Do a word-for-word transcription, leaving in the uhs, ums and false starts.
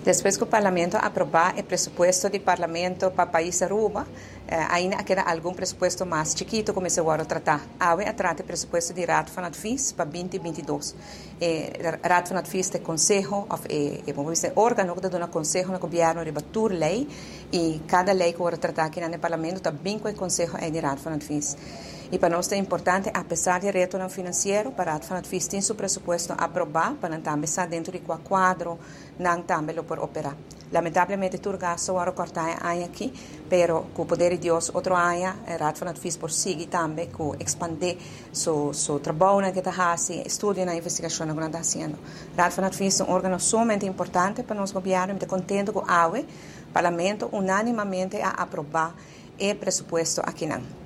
Depois que o Parlamento aprovar o presupuesto do Parlamento para o país Aruba, eh, ainda queda algum presupuesto mais chiquito, como se agora tratar. Agora trata o presupuesto de Raad van Advies para dois mil e vinte e dois. Eh, Raad van Advies é conselho, é eh, eh, órgão que dá um conselho no governo de bater lei, e cada lei que agora tratar aqui no Parlamento também com o conselho é de Raad van Advies. E para nós é importante, apesar de retorno financeiro, para Raad van Advies tem seu presupuesto aprovado, para também estar dentro de qual quadro, não também por operar. Lamentavelmente, tudo gasto agora cortar aqui, pero com o poder de Deus, outro ano, Raad van Advies por seguir também, com expandir seu seu trabalho que está fazendo, estudo na investigação que está fazendo. Raad van Advies é um órgão sumamente importante para nós governo, muito contente com o Parlamento unanimamente a aprovar o presupuesto aqui não.